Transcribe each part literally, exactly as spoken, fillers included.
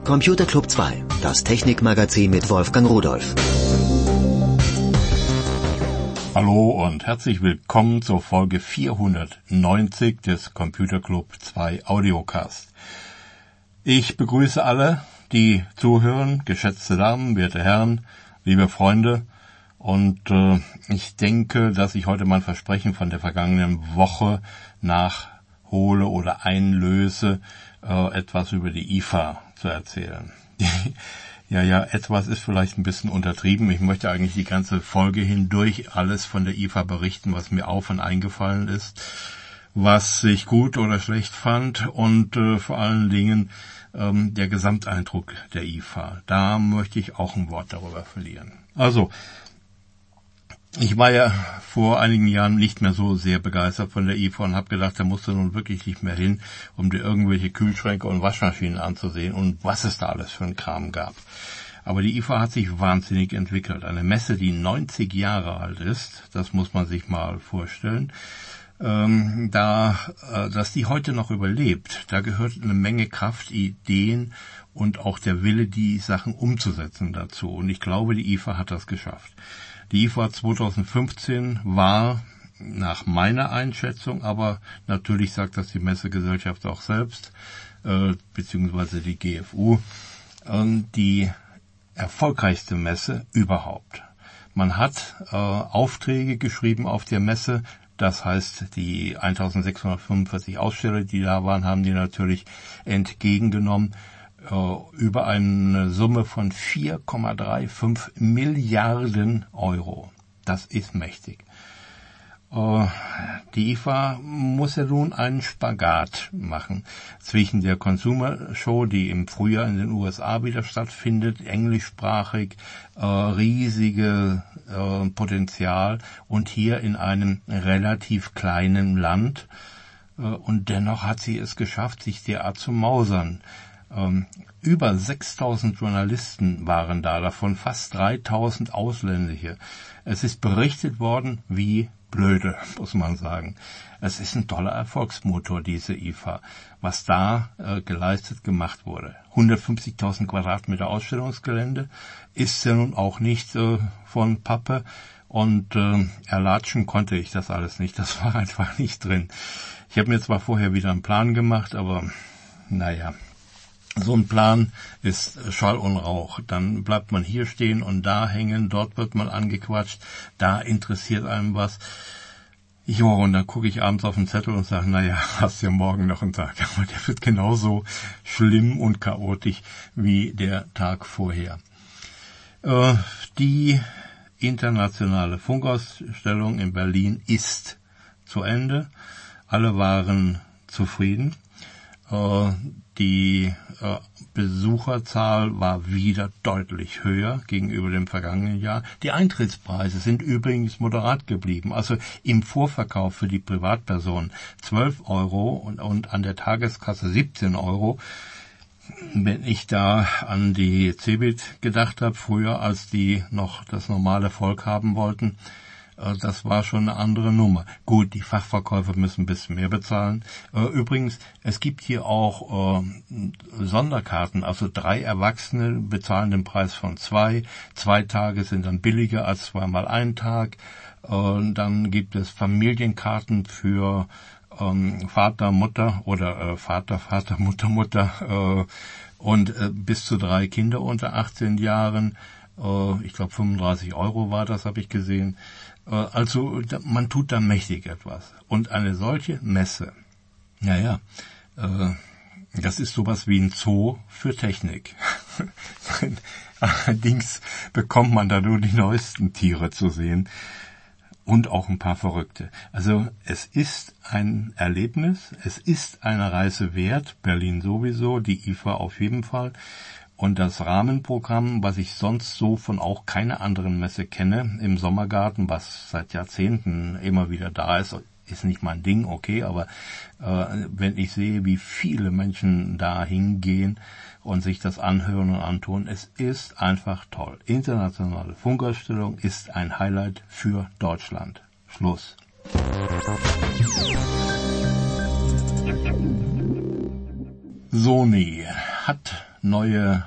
Computer Club zwei, das Technikmagazin mit Wolfgang Rudolph. Hallo und herzlich willkommen zur Folge vierhundertneunzig des Computer Club zwei Audiocast. Ich begrüße alle, die zuhören, geschätzte Damen, werte Herren, liebe Freunde. Und äh, ich denke, dass ich heute mein Versprechen von der vergangenen Woche nachhole oder einlöse, äh, etwas über die I F A zu erzählen. ja, ja, etwas ist vielleicht ein bisschen untertrieben. Ich möchte eigentlich die ganze Folge hindurch alles von der I F A berichten, was mir auf und eingefallen ist, was ich gut oder schlecht fand und äh, vor allen Dingen ähm, der Gesamteindruck der I F A. Da möchte ich auch ein Wort darüber verlieren. Also, ich war ja vor einigen Jahren nicht mehr so sehr begeistert von der I F A und habe gedacht, da musst du nun wirklich nicht mehr hin, um dir irgendwelche Kühlschränke und Waschmaschinen anzusehen und was es da alles für einen Kram gab. Aber die I F A hat sich wahnsinnig entwickelt. Eine Messe, die neunzig Jahre alt ist, das muss man sich mal vorstellen. Ähm, da, äh, dass die heute noch überlebt, da gehört eine Menge Kraft, Ideen und auch der Wille, die Sachen umzusetzen dazu. Und ich glaube, die I F A hat das geschafft. Die I F A zweitausendfünfzehn war nach meiner Einschätzung, aber natürlich sagt das die Messegesellschaft auch selbst, äh, beziehungsweise die G F U, äh, die erfolgreichste Messe überhaupt. Man hat äh, Aufträge geschrieben auf der Messe, das heißt, die eintausendsechshundertfünfundvierzig Aussteller, die da waren, haben die natürlich entgegengenommen, über eine Summe von vier Komma fünfunddreißig Milliarden Euro. Das ist mächtig. Die I F A muss ja nun einen Spagat machen zwischen der Consumer Show, die im Frühjahr in den U S A wieder stattfindet, englischsprachig, riesige Potenzial und hier in einem relativ kleinen Land. Und dennoch hat sie es geschafft, sich derart zu mausern. Ähm, über sechstausend Journalisten waren da, davon fast dreitausend ausländische. Es ist berichtet worden wie blöde, muss man sagen. Es ist ein toller Erfolgsmotor, diese I F A, was da äh, geleistet gemacht wurde. hundertfünfzigtausend Quadratmeter Ausstellungsgelände ist ja nun auch nicht äh, von Pappe und äh, erlatschen konnte ich das alles nicht. Das war einfach nicht drin. Ich habe mir zwar vorher wieder einen Plan gemacht, aber naja. So ein Plan ist Schall und Rauch. Dann bleibt man hier stehen und da hängen, dort wird man angequatscht, da interessiert einem was. Jo, und dann gucke ich abends auf den Zettel und sage, naja, hast ja morgen noch einen Tag. Aber der wird genauso schlimm und chaotisch wie der Tag vorher. Äh, die internationale Funkausstellung in Berlin ist zu Ende. Alle waren zufrieden. Äh, Die äh, Besucherzahl war wieder deutlich höher gegenüber dem vergangenen Jahr. Die Eintrittspreise sind übrigens moderat geblieben. Also im Vorverkauf für die Privatpersonen zwölf Euro und, und an der Tageskasse siebzehn Euro. Wenn ich da an die Cebit gedacht habe, früher als die noch das normale Volk haben wollten, das war schon eine andere Nummer. Gut, die Fachverkäufer müssen ein bisschen mehr bezahlen. Übrigens, es gibt hier auch äh, Sonderkarten. Also drei Erwachsene bezahlen den Preis von zwei. Zwei Tage sind dann billiger als zweimal ein Tag. Äh, dann gibt es Familienkarten für ähm, Vater, Mutter oder äh, Vater, Vater, Mutter, Mutter äh, und äh, bis zu drei Kinder unter achtzehn Jahren. Äh, ich glaube fünfunddreißig Euro war das, habe ich gesehen. Also man tut da mächtig etwas. Und eine solche Messe, naja, äh, das ist sowas wie ein Zoo für Technik. Allerdings bekommt man da nur die neuesten Tiere zu sehen und auch ein paar Verrückte. Also es ist ein Erlebnis, es ist eine Reise wert, Berlin sowieso, die I F A auf jeden Fall. Und das Rahmenprogramm, was ich sonst so von auch keiner anderen Messe kenne, im Sommergarten, was seit Jahrzehnten immer wieder da ist, ist nicht mein Ding, okay, aber äh, wenn ich sehe, wie viele Menschen da hingehen und sich das anhören und antun, es ist einfach toll. Internationale Funkausstellung ist ein Highlight für Deutschland. Schluss. Sony hat neue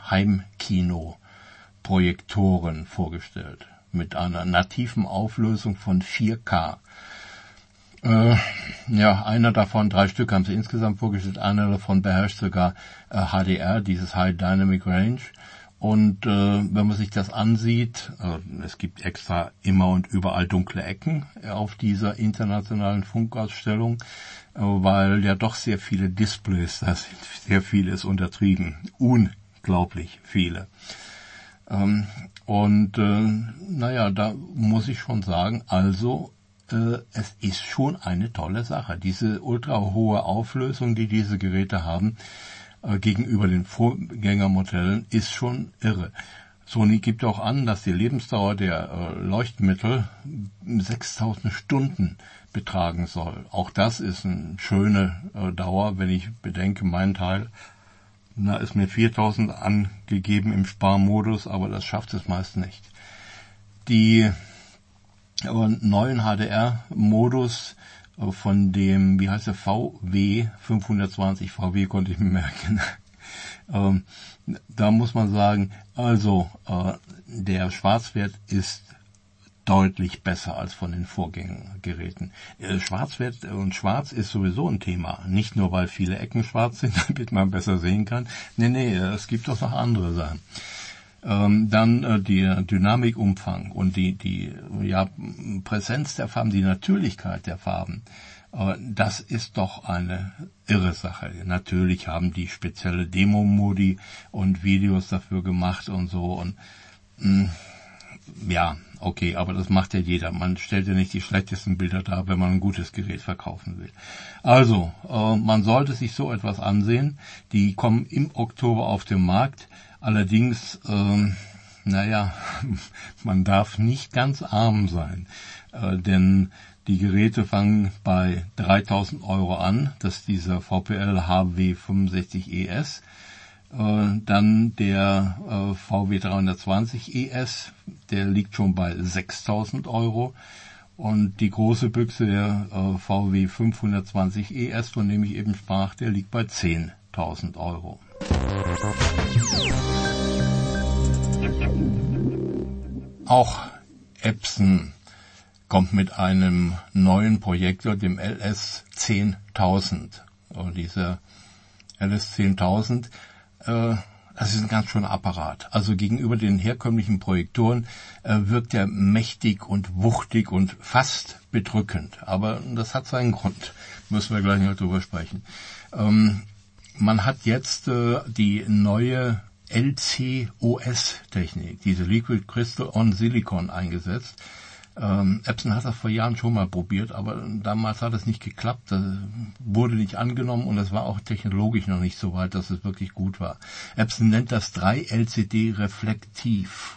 Heimkino-Projektoren vorgestellt mit einer nativen Auflösung von vier K. Äh, ja, einer davon, drei Stück haben sie insgesamt vorgestellt, einer davon beherrscht sogar äh, H D R, dieses High Dynamic Range. Und äh, wenn man sich das ansieht, äh, es gibt extra immer und überall dunkle Ecken auf dieser internationalen Funkausstellung, äh, weil ja doch sehr viele Displays da sind. Sehr viel ist untertrieben. Unglaublich viele. Ähm, und äh, naja, da muss ich schon sagen, also äh, es ist schon eine tolle Sache. Diese ultra hohe Auflösung, die diese Geräte haben, gegenüber den Vorgängermodellen ist schon irre. Sony gibt auch an, dass die Lebensdauer der äh, Leuchtmittel sechstausend Stunden betragen soll. Auch das ist eine schöne äh, Dauer, wenn ich bedenke, mein Teil, da ist mir viertausend angegeben im Sparmodus, aber das schafft es meist nicht. Die äh, neuen H D R-Modus von dem, wie heißt der, V W fünfhundertzwanzig, V W konnte ich mir merken. ähm, da muss man sagen, also äh, der Schwarzwert ist deutlich besser als von den Vorgängergeräten. Äh, Schwarzwert und Schwarz ist sowieso ein Thema. Nicht nur, weil viele Ecken schwarz sind, damit man besser sehen kann. Nee, nee, es gibt auch noch andere Sachen. Ähm, dann äh, der Dynamikumfang und die, die ja, Präsenz der Farben, die Natürlichkeit der Farben, äh, das ist doch eine irre Sache. Natürlich haben die spezielle Demo-Modi und Videos dafür gemacht und so. Und mh, ja, okay, aber das macht ja jeder. Man stellt ja nicht die schlechtesten Bilder dar, wenn man ein gutes Gerät verkaufen will. Also, äh, man sollte sich so etwas ansehen. Die kommen im Oktober auf den Markt. Allerdings, ähm, naja, man darf nicht ganz arm sein, äh, denn die Geräte fangen bei dreitausend Euro an. Das ist dieser V P L H W fünfundsechzig E S. Äh, dann der äh, V W dreihundertzwanzig E S, der liegt schon bei sechstausend Euro. Und die große Büchse, der äh, V W fünfhundertzwanzig E S, von dem ich eben sprach, der liegt bei zehntausend Euro. Auch Epson kommt mit einem neuen Projektor, dem L S zehntausend. Und dieser L S zehntausend, äh, das ist ein ganz schöner Apparat. Also gegenüber den herkömmlichen Projektoren äh, wirkt er mächtig und wuchtig und fast bedrückend. Aber das hat seinen Grund. Müssen wir gleich noch drüber sprechen. Ähm, man hat jetzt äh, die neue L C O S-Technik, diese Liquid Crystal on Silicon, eingesetzt. Ähm, Epson hat das vor Jahren schon mal probiert, aber damals hat es nicht geklappt, das wurde nicht angenommen und es war auch technologisch noch nicht so weit, dass es wirklich gut war. Epson nennt das drei L C D-reflektiv.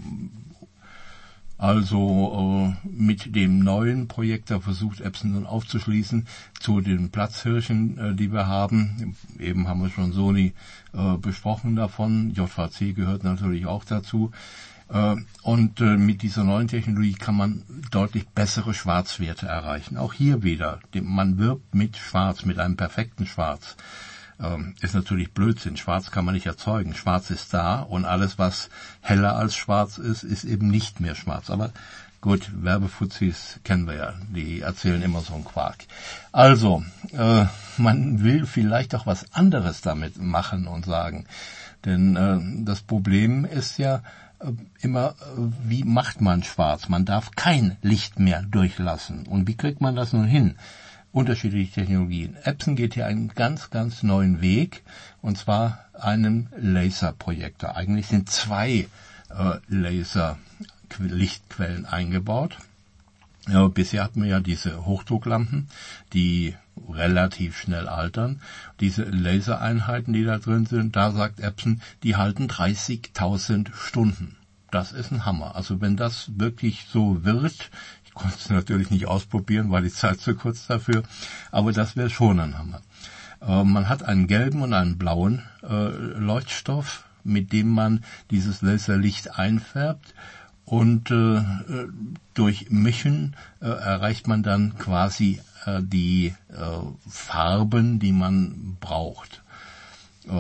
Also äh, mit dem neuen Projektor versucht Epson nun aufzuschließen zu den Platzhirschen, äh, die wir haben. Eben haben wir schon Sony äh, besprochen davon. J V C gehört natürlich auch dazu. Äh, und äh, mit dieser neuen Technologie kann man deutlich bessere Schwarzwerte erreichen. Auch hier wieder, man wirbt mit Schwarz, mit einem perfekten Schwarz. Ähm, ist natürlich Blödsinn. Schwarz kann man nicht erzeugen. Schwarz ist da und alles, was heller als schwarz ist, ist eben nicht mehr schwarz. Aber gut, Werbefuzis kennen wir ja. Die erzählen immer so einen Quark. Also, äh, man will vielleicht auch was anderes damit machen und sagen. Denn äh, das Problem ist ja äh, immer, äh, wie macht man schwarz? Man darf kein Licht mehr durchlassen. Und wie kriegt man das nun hin? Unterschiedliche Technologien. Epson geht hier einen ganz, ganz neuen Weg, und zwar einen Laserprojektor. Eigentlich sind zwei äh, Laser-Lichtquellen eingebaut. Ja, bisher hatten wir ja diese Hochdrucklampen, die relativ schnell altern. Diese Lasereinheiten, die da drin sind, da sagt Epson, die halten dreißigtausend Stunden. Das ist ein Hammer. Also wenn das wirklich so wird, ich konnte es natürlich nicht ausprobieren, weil die Zeit zu kurz dafür, aber das wäre schon ein Hammer. Äh, man hat einen gelben und einen blauen äh, Leuchtstoff, mit dem man dieses Laserlicht einfärbt, und äh, durch Mischen äh, erreicht man dann quasi äh, die äh, Farben, die man braucht. Äh,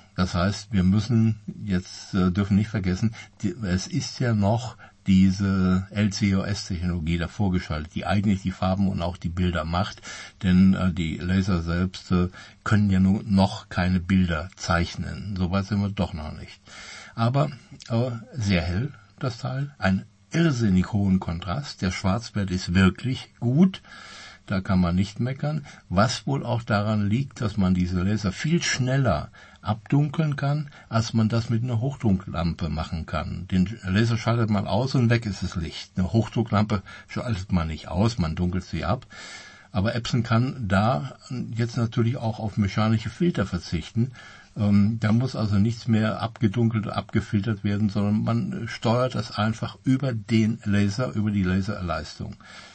Das heißt, wir müssen jetzt, äh, dürfen nicht vergessen, die, es ist ja noch diese L C O S-Technologie davor geschaltet, die eigentlich die Farben und auch die Bilder macht, denn äh, die Laser selbst äh, können ja nur noch keine Bilder zeichnen. Soweit sind wir doch noch nicht. Aber äh, sehr hell, das Teil, ein irrsinnig hohen Kontrast. Der Schwarzwert ist wirklich gut. Da kann man nicht meckern, was wohl auch daran liegt, dass man diese Laser viel schneller abdunkeln kann, als man das mit einer Hochdrucklampe machen kann. Den Laser schaltet man aus und weg ist das Licht. Eine Hochdrucklampe schaltet man nicht aus, man dunkelt sie ab. Aber Epson kann da jetzt natürlich auch auf mechanische Filter verzichten. Ähm, da muss also nichts mehr abgedunkelt oder abgefiltert werden, sondern man steuert das einfach über den Laser, über die Laserleistung.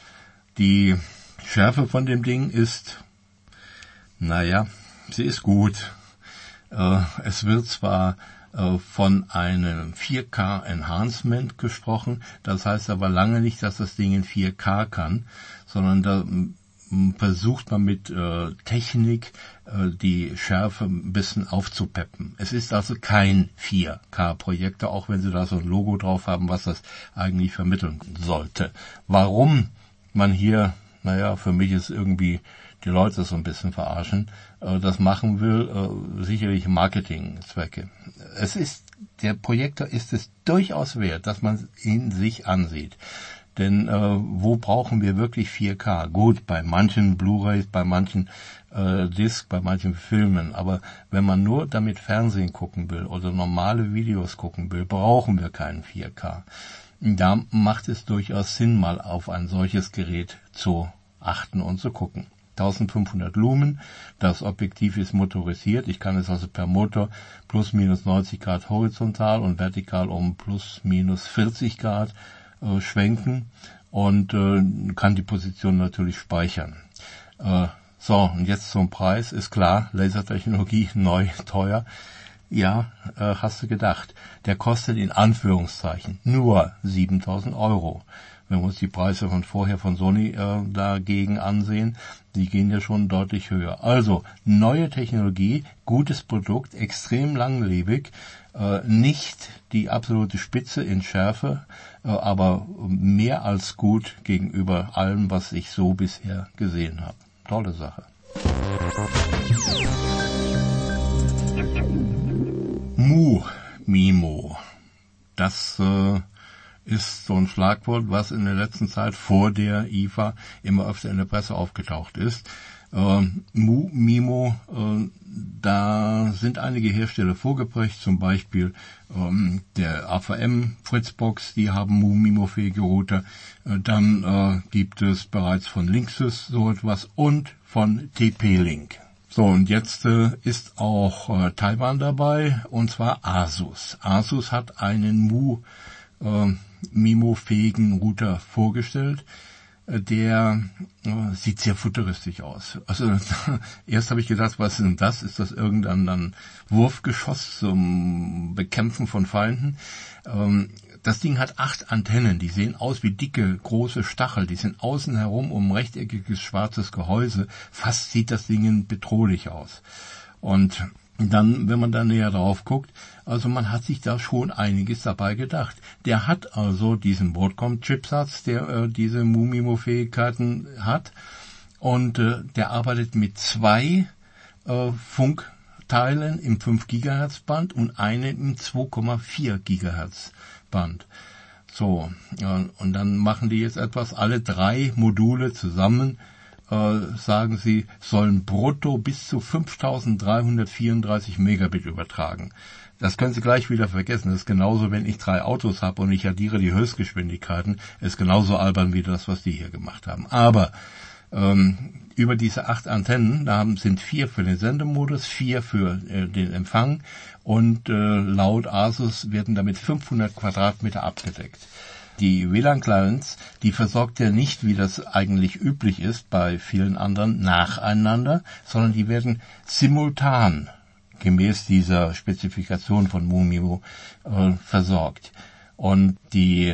Die Schärfe von dem Ding ist, naja, sie ist gut. Äh, es wird zwar äh, von einem vier K Enhancement gesprochen, das heißt aber lange nicht, dass das Ding in vier K kann, sondern da m, versucht man mit äh, Technik äh, die Schärfe ein bisschen aufzupeppen. Es ist also kein vier K Projektor, auch wenn sie da so ein Logo drauf haben, was das eigentlich vermitteln sollte. Warum man hier, naja, für mich ist irgendwie die Leute so ein bisschen verarschen, äh, das machen will, äh, sicherlich Marketingzwecke. Es ist, der Projektor ist es durchaus wert, dass man ihn sich ansieht. Denn äh, wo brauchen wir wirklich vier K? Gut, bei manchen Blu-rays, bei manchen äh, Discs, bei manchen Filmen. Aber wenn man nur damit Fernsehen gucken will oder normale Videos gucken will, brauchen wir keinen vier K. Da macht es durchaus Sinn, mal auf ein solches Gerät zu achten und zu gucken. eintausendfünfhundert Lumen, das Objektiv ist motorisiert, ich kann es also per Motor plus minus neunzig Grad horizontal und vertikal um plus minus vierzig Grad äh, schwenken und äh, kann die Position natürlich speichern. Äh, so, und jetzt zum Preis, ist klar, Lasertechnologie, neu, teuer. Ja, äh, hast du gedacht. Der kostet in Anführungszeichen nur siebentausend Euro. Wenn wir uns die Preise von vorher von Sony äh, dagegen ansehen, die gehen ja schon deutlich höher. Also, neue Technologie, gutes Produkt, extrem langlebig, äh, nicht die absolute Spitze in Schärfe, äh, aber mehr als gut gegenüber allem, was ich so bisher gesehen habe. Tolle Sache. Mu Mimo. Das äh, ist so ein Schlagwort, was in der letzten Zeit vor der I F A immer öfter in der Presse aufgetaucht ist. Äh, Mu Mimo, äh, da sind einige Hersteller vorgeprägt, zum Beispiel ähm, der A V M Fritzbox, die haben Mu Mimo-fähige Router. Äh, dann äh, gibt es bereits von Linksys so etwas und von T P-Link. So, und jetzt äh, ist auch äh, Taiwan dabei, und zwar Asus. Asus hat einen Mu äh, Mimo-fähigen Router vorgestellt. Äh, der äh, sieht sehr futuristisch aus. Also erst habe ich gedacht, was ist denn das? Ist das irgendein dann Wurfgeschoss zum Bekämpfen von Feinden? Ähm, Das Ding hat acht Antennen, die sehen aus wie dicke, große Stachel, die sind außen herum um ein rechteckiges, schwarzes Gehäuse. Fast sieht das Ding bedrohlich aus. Und dann, wenn man da näher drauf guckt, also man hat sich da schon einiges dabei gedacht. Der hat also diesen Broadcom-Chipsatz, der äh, diese Mu Mimo-Fähigkeiten hat, und äh, der arbeitet mit zwei äh, Funkteilen im fünf Gigahertz Band und einen im zwei Komma vier Gigahertz Band. So, ja, und dann machen die jetzt etwas, alle drei Module zusammen, äh, sagen sie, sollen brutto bis zu fünftausenddreihundertvierunddreißig Megabit übertragen. Das können Sie gleich wieder vergessen. Das ist genauso, wenn ich drei Autos habe und ich addiere die Höchstgeschwindigkeiten, ist genauso albern wie das, was die hier gemacht haben. Aber ähm, über diese acht Antennen, da haben, sind vier für den Sendemodus, vier für äh, den Empfang, und äh, laut Asus werden damit fünfhundert Quadratmeter abgedeckt. Die W L A N-Clients, die versorgt er nicht, wie das eigentlich üblich ist bei vielen anderen, nacheinander, sondern die werden simultan gemäß dieser Spezifikation von Mu Mimo äh, versorgt. Und die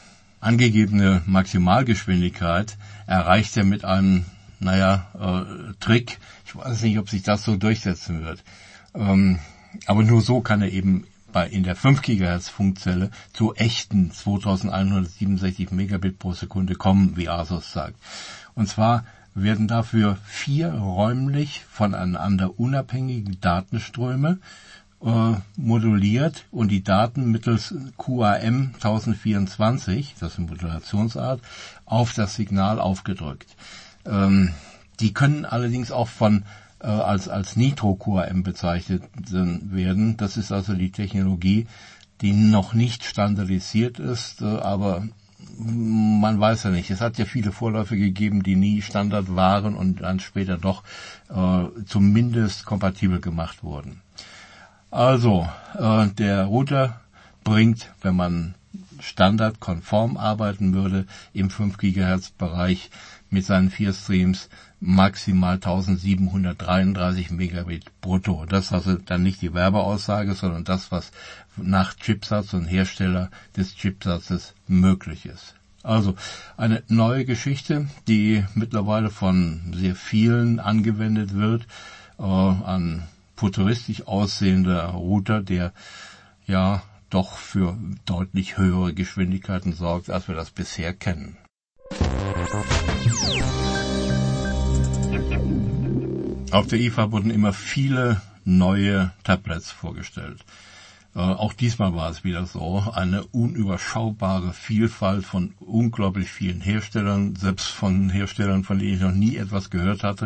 angegebene Maximalgeschwindigkeit erreicht er mit einem, naja, äh, Trick. Ich weiß nicht, ob sich das so durchsetzen wird. Ähm, aber nur so kann er eben bei in der fünf Gigahertz Funkzelle zu echten zweitausendeinhundertsiebenundsechzig Megabit pro Sekunde kommen, wie Asus sagt. Und zwar werden dafür vier räumlich voneinander unabhängige Datenströme äh, moduliert und die Daten mittels Q A M tausendvierundzwanzig, das ist eine Modulationsart, auf das Signal aufgedrückt. Ähm, die können allerdings auch von äh, als als Nitro-Q A M bezeichnet werden. Das ist also die Technologie, die noch nicht standardisiert ist, äh, aber man weiß ja nicht. Es hat ja viele Vorläufe gegeben, die nie Standard waren und dann später doch äh, zumindest kompatibel gemacht wurden. Also, äh, der Router bringt, wenn man standardkonform arbeiten würde, im fünf Gigahertz Bereich mit seinen vier Streams maximal eintausendsiebenhundertdreiunddreißig Megabit brutto. Das ist also dann nicht die Werbeaussage, sondern das, was nach Chipsatz und Hersteller des Chipsatzes möglich ist. Also eine neue Geschichte, die mittlerweile von sehr vielen angewendet wird, äh, ein futuristisch aussehender Router, der ja doch für deutlich höhere Geschwindigkeiten sorgt, als wir das bisher kennen. Auf der I F A wurden immer viele neue Tablets vorgestellt. Äh, auch diesmal war es wieder so, eine unüberschaubare Vielfalt von unglaublich vielen Herstellern, selbst von Herstellern, von denen ich noch nie etwas gehört hatte,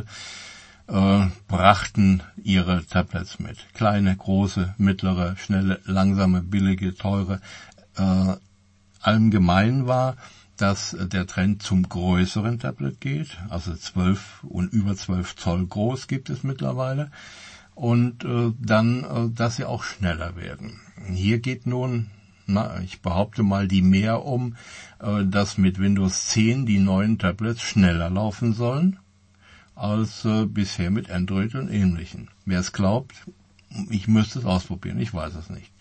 äh, brachten ihre Tablets mit. Kleine, große, mittlere, schnelle, langsame, billige, teure. Äh, allgemein war, dass der Trend zum größeren Tablet geht, also zwölf und über zwölf Zoll groß gibt es mittlerweile, und äh, dann, äh, dass sie auch schneller werden. Hier geht nun, na, ich behaupte mal, die mehr um, äh, dass mit Windows zehn die neuen Tablets schneller laufen sollen, als äh, bisher mit Android und Ähnlichen. Wer es glaubt, ich müsste es ausprobieren, ich weiß es nicht.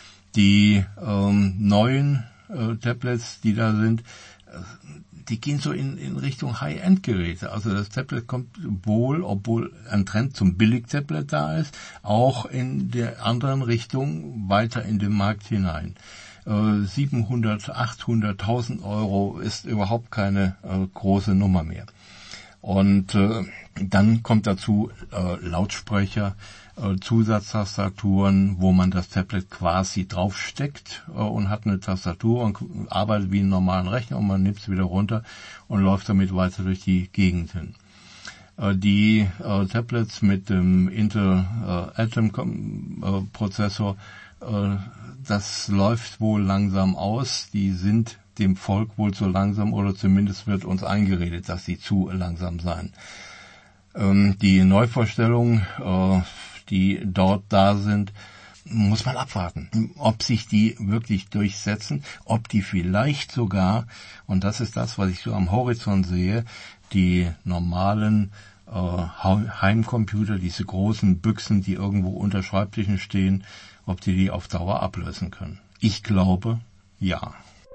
Die ähm, neuen äh, Tablets, die da sind, äh, die gehen so in, in Richtung High-End-Geräte. Also das Tablet kommt wohl, obwohl ein Trend zum Billig-Tablet da ist, auch in der anderen Richtung weiter in den Markt hinein. Äh, siebenhundert, achthundert, tausend Euro ist überhaupt keine äh, große Nummer mehr. Und äh, dann kommt dazu äh, Lautsprecher, äh, Zusatztastaturen, wo man das Tablet quasi draufsteckt äh, und hat eine Tastatur und arbeitet wie einen normalen Rechner und man nimmt es wieder runter und läuft damit weiter durch die Gegend hin. Äh, die äh, Tablets mit dem Intel äh, Atom äh, Prozessor, äh, das läuft wohl langsam aus. Die sind dem Volk wohl zu langsam, oder zumindest wird uns eingeredet, dass sie zu langsam seien. Ähm, die Neuvorstellungen, äh, die dort da sind, muss man abwarten, ob sich die wirklich durchsetzen, ob die vielleicht sogar, und das ist das, was ich so am Horizont sehe, die normalen äh, Heimcomputer, diese großen Büchsen, die irgendwo unter Schreibtischen stehen, ob die die auf Dauer ablösen können. Ich glaube, ja.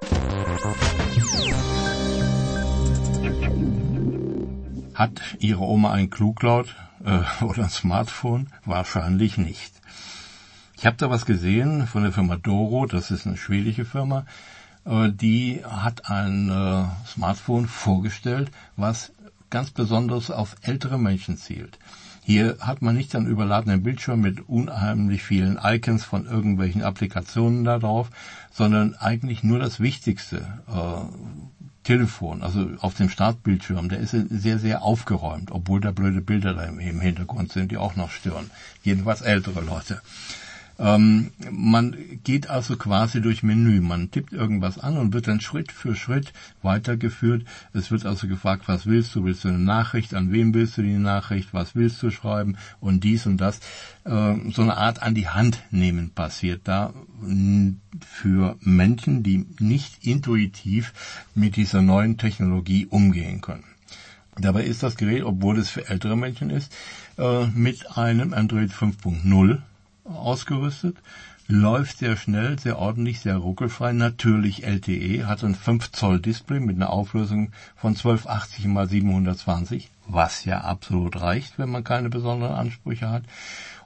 Hat Ihre Oma ein Klucloud äh, oder ein Smartphone? Wahrscheinlich nicht. Ich habe da was gesehen von der Firma Doro, das ist eine schwedische Firma, äh, die hat ein äh, Smartphone vorgestellt, was ganz besonders auf ältere Menschen zielt. Hier hat man nicht einen überladenen Bildschirm mit unheimlich vielen Icons von irgendwelchen Applikationen da drauf, sondern eigentlich nur das Wichtigste. Äh, Telefon, also auf dem Startbildschirm, der ist sehr, sehr aufgeräumt, obwohl da blöde Bilder da im Hintergrund sind, die auch noch stören. Jedenfalls ältere Leute. Ähm, man geht also quasi durch Menü. Man tippt irgendwas an und wird dann Schritt für Schritt weitergeführt. Es wird also gefragt, was willst du? Willst du eine Nachricht? An wen willst du die Nachricht? Was willst du schreiben? Und dies und das. Äh, so eine Art an die Hand nehmen passiert da für Menschen, die nicht intuitiv mit dieser neuen Technologie umgehen können. Dabei ist das Gerät, obwohl es für ältere Menschen ist, äh, mit einem Android fünf Punkt null ausgerüstet, läuft sehr schnell, sehr ordentlich, sehr ruckelfrei, natürlich L T E, hat ein fünf Zoll Display mit einer Auflösung von zwölfhundertachtzig mal siebenhundertzwanzig, was ja absolut reicht, wenn man keine besonderen Ansprüche hat.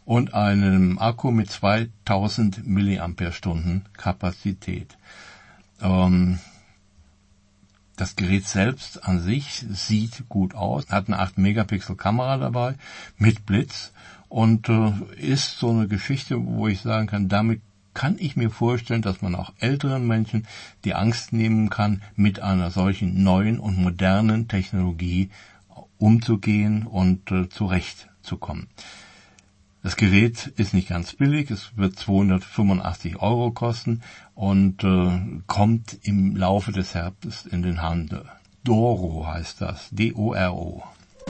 und einem Akku mit zweitausend Milliampere-Stunden Kapazität. Ähm, das Gerät selbst an sich sieht gut aus, hat eine acht Megapixel Kamera dabei mit Blitz und äh, ist so eine Geschichte, wo ich sagen kann, damit kann ich mir vorstellen, dass man auch älteren Menschen die Angst nehmen kann, mit einer solchen neuen und modernen Technologie umzugehen und äh, zurechtzukommen. Das Gerät ist nicht ganz billig, es wird zweihundertfünfundachtzig Euro kosten und äh, kommt im Laufe des Herbstes in den Handel. Doro heißt das, D O R O.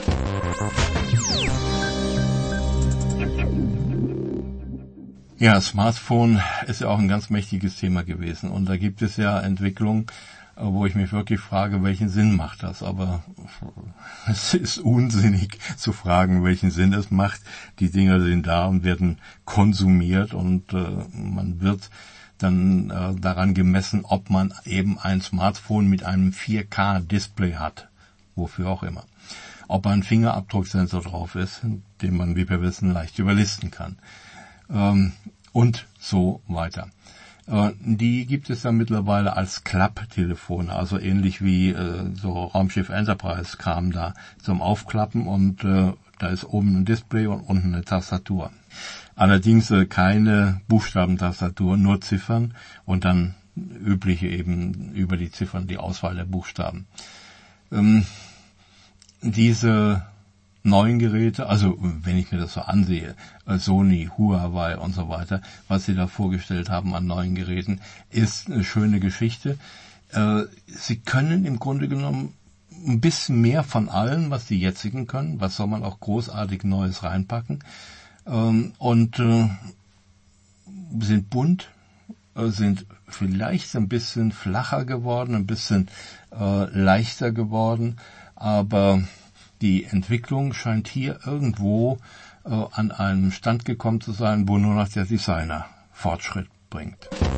Ja, Smartphone ist ja auch ein ganz mächtiges Thema gewesen und da gibt es ja Entwicklungen, wo ich mich wirklich frage, welchen Sinn macht das? Aber es ist unsinnig zu fragen, welchen Sinn es macht. Die Dinger sind da und werden konsumiert und äh, man wird dann äh, daran gemessen, ob man eben ein Smartphone mit einem vier K Display hat, wofür auch immer. Ob ein Fingerabdrucksensor drauf ist, den man, wie wir wissen, leicht überlisten kann. Ähm, und so weiter. Äh, die gibt es dann mittlerweile als Klapptelefone, also ähnlich wie äh, so Raumschiff Enterprise kam da zum Aufklappen und äh, da ist oben ein Display und unten eine Tastatur. Allerdings äh, keine Buchstabentastatur, nur Ziffern und dann übliche eben über die Ziffern die Auswahl der Buchstaben. Ähm, diese neuen Geräte, also wenn ich mir das so ansehe, Sony, Huawei und so weiter, was sie da vorgestellt haben an neuen Geräten, ist eine schöne Geschichte. Sie können im Grunde genommen ein bisschen mehr von allem, was die jetzigen können, was soll man auch großartig Neues reinpacken, und sind bunt, sind vielleicht ein bisschen flacher geworden, ein bisschen leichter geworden, aber die Entwicklung scheint hier irgendwo äh, an einem Stand gekommen zu sein, wo nur noch der Designer Fortschritt bringt.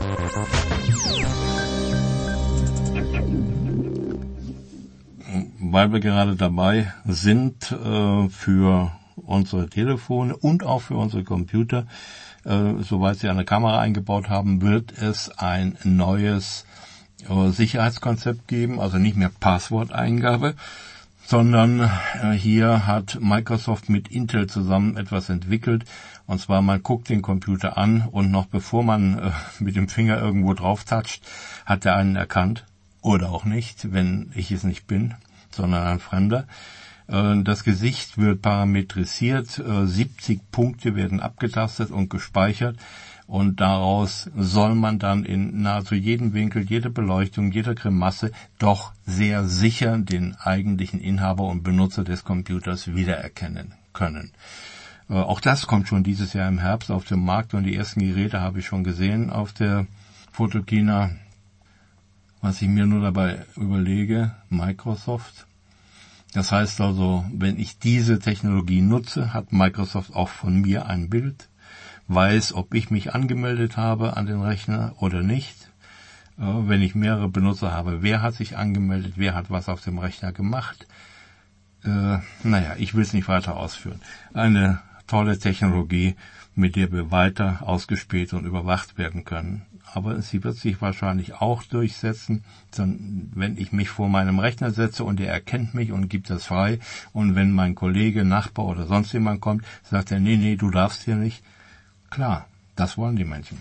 Weil wir gerade dabei sind, äh, für unsere Telefone und auch für unsere Computer, äh, soweit sie eine Kamera eingebaut haben, wird es ein neues äh, Sicherheitskonzept geben, also nicht mehr Passworteingabe, sondern äh, hier hat Microsoft mit Intel zusammen etwas entwickelt. Und zwar, man guckt den Computer an und noch bevor man äh, mit dem Finger irgendwo drauf toucht, hat er einen erkannt. Oder auch nicht, wenn ich es nicht bin, sondern ein Fremder. Äh, das Gesicht wird parametrisiert, äh, siebzig Punkte werden abgetastet und gespeichert. Und daraus soll man dann in nahezu jedem Winkel, jeder Beleuchtung, jeder Grimasse doch sehr sicher den eigentlichen Inhaber und Benutzer des Computers wiedererkennen können. Äh, auch das kommt schon dieses Jahr im Herbst auf den Markt und die ersten Geräte habe ich schon gesehen auf der Photokina. Was ich mir nur dabei überlege, Microsoft. Das heißt also, wenn ich diese Technologie nutze, hat Microsoft auch von mir ein Bild, weiß, ob ich mich angemeldet habe an den Rechner oder nicht. Äh, wenn ich mehrere Benutzer habe, wer hat sich angemeldet, wer hat was auf dem Rechner gemacht. Äh, naja, ich will es nicht weiter ausführen. Eine tolle Technologie, mit der wir weiter ausgespäht und überwacht werden können. Aber sie wird sich wahrscheinlich auch durchsetzen, wenn ich mich vor meinem Rechner setze und er erkennt mich und gibt das frei. Und wenn mein Kollege, Nachbar oder sonst jemand kommt, sagt er, nee, nee, du darfst hier nicht. Klar, das wollen die Menschen.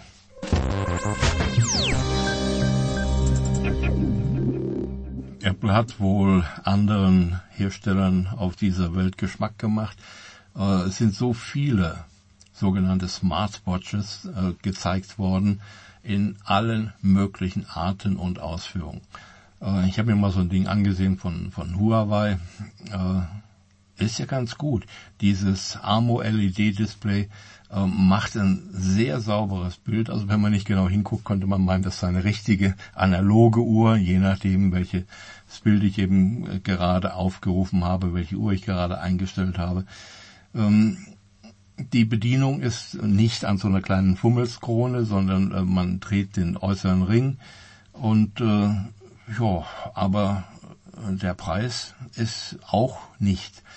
Apple hat wohl anderen Herstellern auf dieser Welt Geschmack gemacht. Äh, es sind so viele sogenannte Smartwatches äh, gezeigt worden in allen möglichen Arten und Ausführungen. Äh, ich habe mir mal so ein Ding angesehen von, von Huawei. Äh, ist ja ganz gut. Dieses AMO-L E D-Display äh, macht ein sehr sauberes Bild. Also wenn man nicht genau hinguckt, könnte man meinen, das sei eine richtige analoge Uhr, je nachdem, welches Bild ich eben äh, gerade aufgerufen habe, welche Uhr ich gerade eingestellt habe. Ähm, die Bedienung ist nicht an so einer kleinen Fummelskrone, sondern äh, man dreht den äußeren Ring und äh, ja, aber der Preis ist auch nicht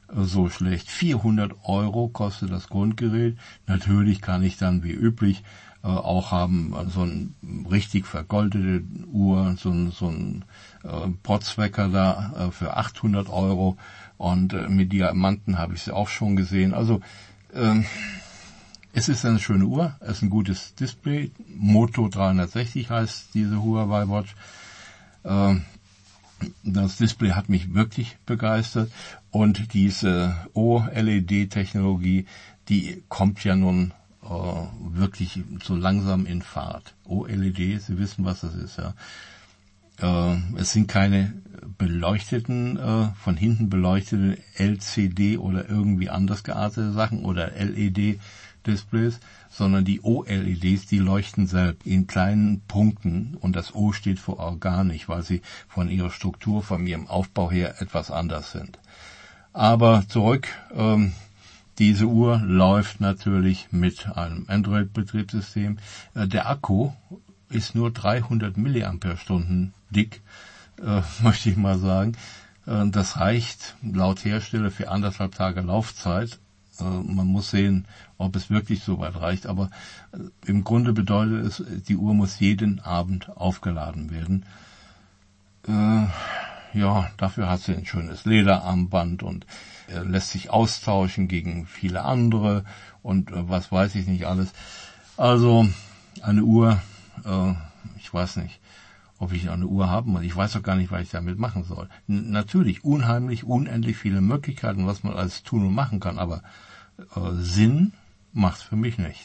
äh, so schlecht. vierhundert Euro kostet das Grundgerät. Natürlich kann ich dann wie üblich äh, auch haben äh, so ein richtig vergoldete Uhr, so ein, so ein äh, Potzwecker da äh, für achthundert Euro. Und äh, mit Diamanten habe ich sie auch schon gesehen. Also ähm, es ist eine schöne Uhr, es ist ein gutes Display. Moto dreihundertsechzig heißt diese Huawei Watch. Ähm, das Display hat mich wirklich begeistert. Und diese O L E D-Technologie, die kommt ja nun äh, wirklich so langsam in Fahrt. O L E D, Sie wissen, was das ist, ja. Es sind keine beleuchteten, äh, von hinten beleuchtete L C D oder irgendwie anders geartete Sachen oder L E D-Displays, sondern die O L E Ds, die leuchten selbst in kleinen Punkten und das O steht für organisch, weil sie von ihrer Struktur, von ihrem Aufbau her etwas anders sind. Aber zurück, ähm, diese Uhr läuft natürlich mit einem Android-Betriebssystem. Äh, der Akku ist nur dreihundert Milliampere-Stunden dick, äh, möchte ich mal sagen. Äh, das reicht laut Hersteller für anderthalb Tage Laufzeit. Äh, man muss sehen, ob es wirklich so weit reicht. Aber äh, im Grunde bedeutet es, die Uhr muss jeden Abend aufgeladen werden. Äh, ja, dafür hat sie ein schönes Lederarmband und äh, lässt sich austauschen gegen viele andere und äh, was weiß ich nicht alles. Also eine Uhr, ich weiß nicht, ob ich eine Uhr haben muss. Ich weiß auch gar nicht, was ich damit machen soll. N- natürlich, unheimlich, unendlich viele Möglichkeiten, was man alles tun und machen kann, aber äh, Sinn macht für mich nicht.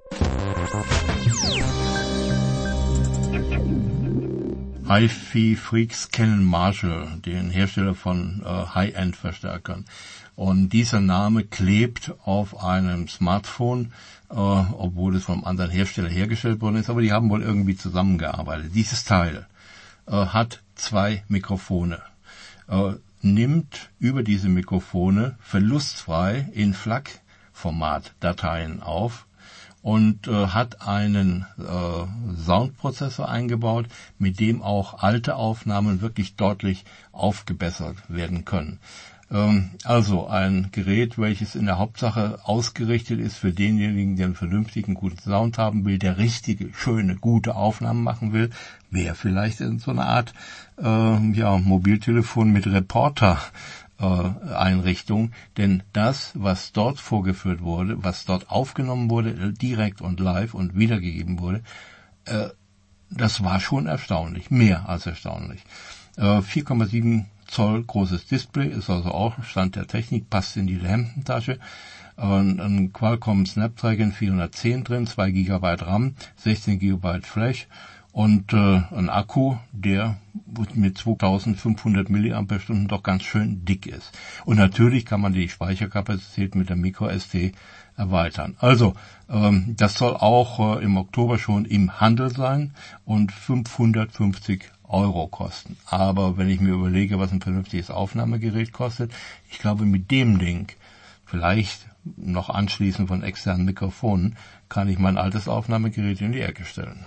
HiFi-Freaks kennen Marshall, den Hersteller von äh, High-End-Verstärkern. Und dieser Name klebt auf einem Smartphone, äh, obwohl es vom anderen Hersteller hergestellt worden ist, aber die haben wohl irgendwie zusammengearbeitet. Dieses Teil äh, hat zwei Mikrofone, äh, nimmt über diese Mikrofone verlustfrei in FLAC-Format Dateien auf und äh, hat einen äh, Soundprozessor eingebaut, mit dem auch alte Aufnahmen wirklich deutlich aufgebessert werden können. Ähm, also ein Gerät, welches in der Hauptsache ausgerichtet ist für denjenigen, der einen vernünftigen, guten Sound haben will, der richtige, schöne, gute Aufnahmen machen will, wäre vielleicht in so einer Art äh, ja, Mobiltelefon mit Reporter Einrichtung, denn das, was dort vorgeführt wurde, was dort aufgenommen wurde, direkt und live und wiedergegeben wurde, äh, das war schon erstaunlich, mehr als erstaunlich. Äh, vier Komma sieben Zoll großes Display, ist also auch Stand der Technik, passt in die Hemdentasche. Und ein Qualcomm Snapdragon vierhundertzehn drin, zwei Gigabyte RAM, sechzehn Gigabyte Flash und äh, ein Akku, der mit zweitausendfünfhundert Milliampere-Stunden doch ganz schön dick ist. Und natürlich kann man die Speicherkapazität mit der Micro S D erweitern. Also, ähm, das soll auch äh, im Oktober schon im Handel sein und fünfhundertfünfzig Euro kosten. Aber wenn ich mir überlege, was ein vernünftiges Aufnahmegerät kostet, ich glaube, mit dem Ding, vielleicht noch anschließend von externen Mikrofonen, kann ich mein altes Aufnahmegerät in die Ecke stellen.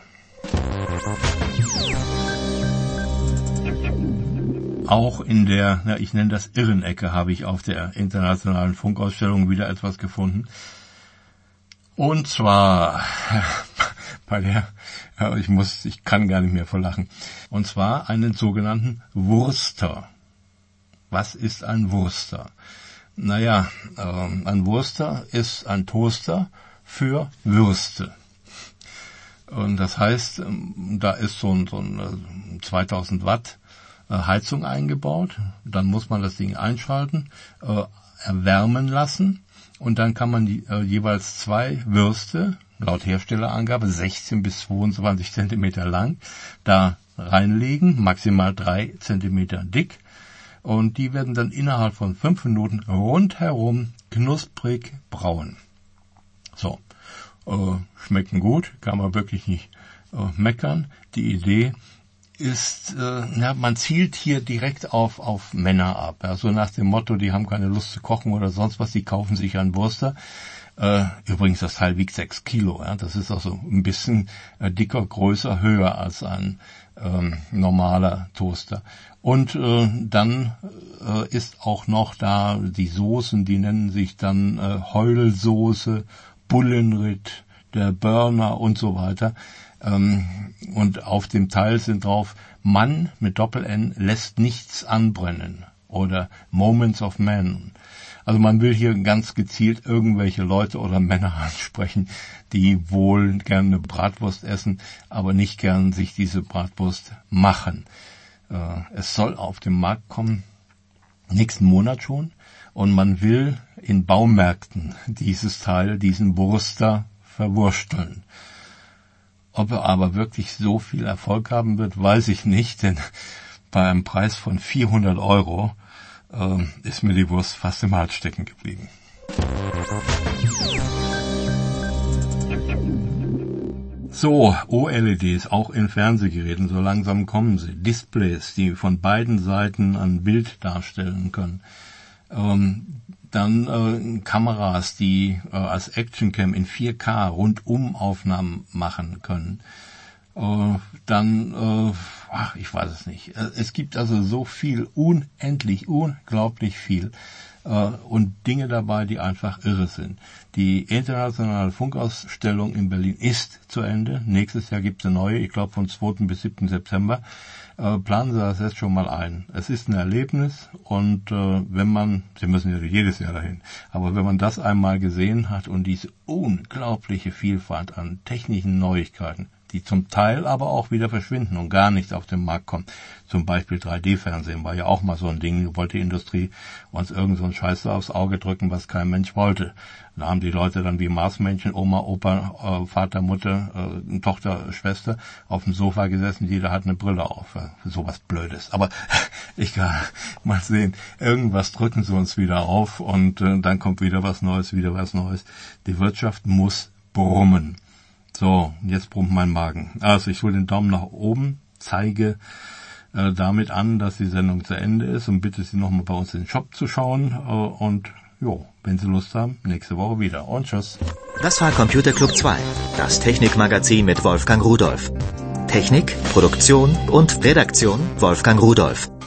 Auch in der, na, ich nenne das Irrenecke, habe ich auf der internationalen Funkausstellung wieder etwas gefunden. Und zwar bei der, ja, ich muss, ich kann gar nicht mehr vor lachen. Und zwar einen sogenannten Wurster. Was ist ein Wurster? Naja, äh, ein Wurster ist ein Toaster für Würste. Und das heißt, da ist so ein, so ein zweitausend Watt Heizung eingebaut. Dann muss man das Ding einschalten, äh, erwärmen lassen und dann kann man die, äh, jeweils zwei Würste, laut Herstellerangabe sechzehn bis zweiundzwanzig Zentimeter lang, da reinlegen, maximal drei Zentimeter dick. Und die werden dann innerhalb von fünf Minuten rundherum knusprig braun. So. Äh, schmecken gut, kann man wirklich nicht äh, meckern. Die Idee ist, äh, ja, man zielt hier direkt auf auf Männer ab. Ja, so nach dem Motto, die haben keine Lust zu kochen oder sonst was, die kaufen sich einen Wurster. Äh, übrigens, das Teil wiegt sechs Kilo. Ja, das ist also ein bisschen äh, dicker, größer, höher als ein ähm, normaler Toaster. Und äh, dann äh, ist auch noch da die Soßen, die nennen sich dann äh, Heulsoße, Bullenritt, der Burner und so weiter. Ähm, und auf dem Teil sind drauf, Mann mit Doppel-N lässt nichts anbrennen oder Moments of Man. Also man will hier ganz gezielt irgendwelche Leute oder Männer ansprechen, die wohl gerne Bratwurst essen, aber nicht gern sich diese Bratwurst machen. Äh, es soll auf den Markt kommen, nächsten Monat schon, und man will in Baumärkten dieses Teil, diesen Wurster verwursteln. Ob er aber wirklich so viel Erfolg haben wird, weiß ich nicht, denn bei einem Preis von vierhundert Euro äh, ist mir die Wurst fast im Hals stecken geblieben. So, O L E Ds, auch in Fernsehgeräten, so langsam kommen sie. Displays, die von beiden Seiten ein Bild darstellen können. Ähm, dann äh, Kameras, die äh, als Actioncam in vier K Rundumaufnahmen machen können. Äh, dann, äh, ach, ich weiß es nicht. Es gibt also so viel, unendlich, unglaublich viel. Äh, und Dinge dabei, die einfach irre sind. Die internationale Funkausstellung in Berlin ist zu Ende. Nächstes Jahr gibt es eine neue, ich glaube vom zweiten bis siebten September. Äh, planen Sie das jetzt schon mal ein. Es ist ein Erlebnis und äh, wenn man, Sie müssen ja jedes Jahr dahin, aber wenn man das einmal gesehen hat und diese unglaubliche Vielfalt an technischen Neuigkeiten, die zum Teil aber auch wieder verschwinden und gar nicht auf den Markt kommen. Zum Beispiel drei D Fernsehen war ja auch mal so ein Ding, wollte die Industrie uns irgend so ein Scheiß aufs Auge drücken, was kein Mensch wollte. Da haben die Leute dann wie Marsmännchen, Oma, Opa, äh, Vater, Mutter, äh, Tochter, Schwester auf dem Sofa gesessen, jeder hat eine Brille auf. Äh, sowas Blödes. Aber egal, mal sehen. Irgendwas drücken sie uns wieder auf und äh, dann kommt wieder was Neues, wieder was Neues. Die Wirtschaft muss brummen. So, jetzt brummt mein Magen. Also ich hole den Daumen nach oben, zeige äh, damit an, dass die Sendung zu Ende ist und bitte Sie nochmal bei uns in den Shop zu schauen. Äh, und jo, wenn Sie Lust haben, nächste Woche wieder. Und tschüss. Das war Computer Club zwei, das Technikmagazin mit Wolfgang Rudolf. Technik, Produktion und Redaktion Wolfgang Rudolf.